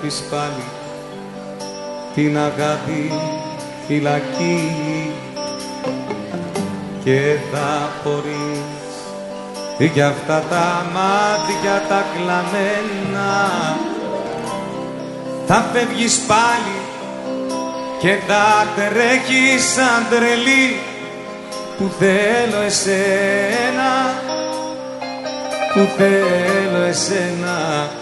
φεύγεις πάλι την αγάπη φυλακή και θα χωρείς για αυτά τα μάτια τα κλαμμένα. Θα φεύγεις πάλι και θα τρέχεις σαν τρελή που θέλω εσένα, που θέλω εσένα.